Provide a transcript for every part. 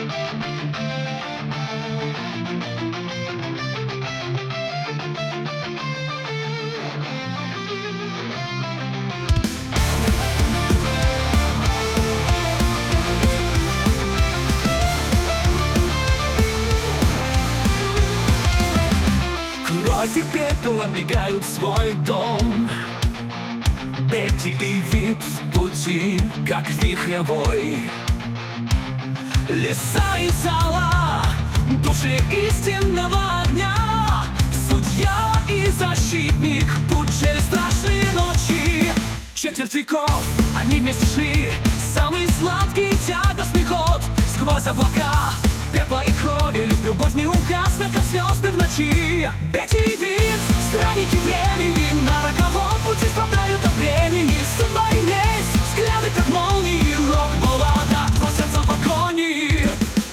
Кровь и пепел оббегают свой дом. Бетти и Вип в пути, как вихревой. Леса и зала, души истинного огня. Судья и защитник, путь через страшные ночи. Четверть веков, они вместе шли самый сладкий тягостный ход. Сквозь облака, пепла и крови, любовь не угасла, как звезды в ночи. Бетти и Вип, странники времени, на роковом пути страдают от времени. Судьба и месть, взгляды как молнии, рок-баллада, два сердца в агонии.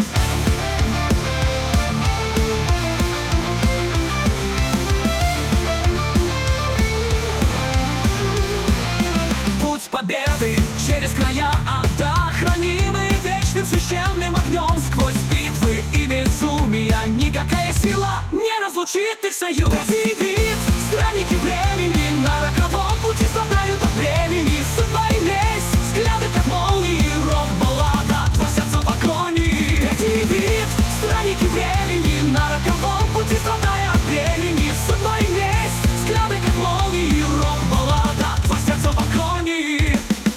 Путь победы через края ада, хранимый вечным священным огнем. Сквозь битвы и безумия никакая сила не разлучит их союз. Бетти и Вип, странники времени, на роковом пути страдают от времени. Судьба и месть, взгляды как молнии, рок-баллада, два сердца в агонии. Бетти и Вип, странники времени, на роковом пути страдают от времени. Судьба и месть, взгляды как молнии, рок-баллада, два сердца в агонии.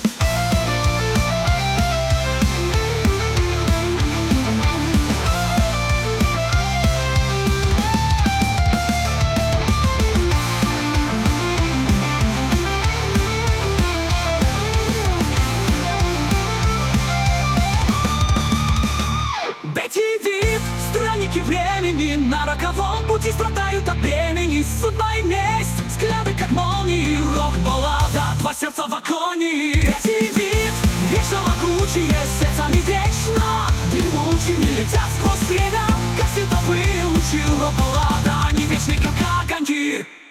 Бетти и Вип, странники времени, на роковом пути страдают от времени. Судьба и месть, взгляды как молнии, рок-баллада, два сердца в агонии. Бетти и Вип, вечно могучие, сердцами вечно дремучими летят сквозь время, как световые лучи, рок-баллада, они вечны как огоньки.